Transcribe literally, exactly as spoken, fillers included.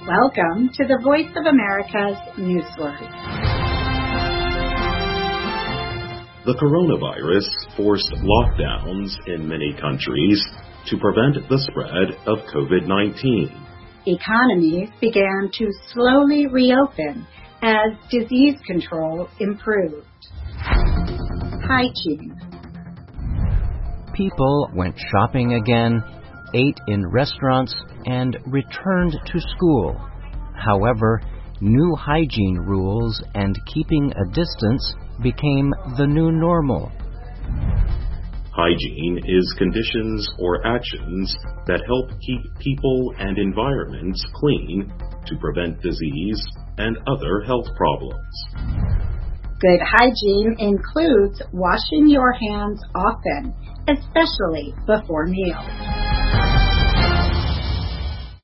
Welcome to the Voice of America's Newsword. The coronavirus forced lockdowns in many countries to prevent the spread of covid nineteen. Economies began to slowly reopen as disease control improved. Hygiene. People went shopping again, ate in restaurants, and returned to school. However, new hygiene rules and keeping a distance became the new normal. Hygiene is conditions or actions that help keep people and environments clean to prevent disease and other health problems. Good hygiene includes washing your hands often, especially before meals.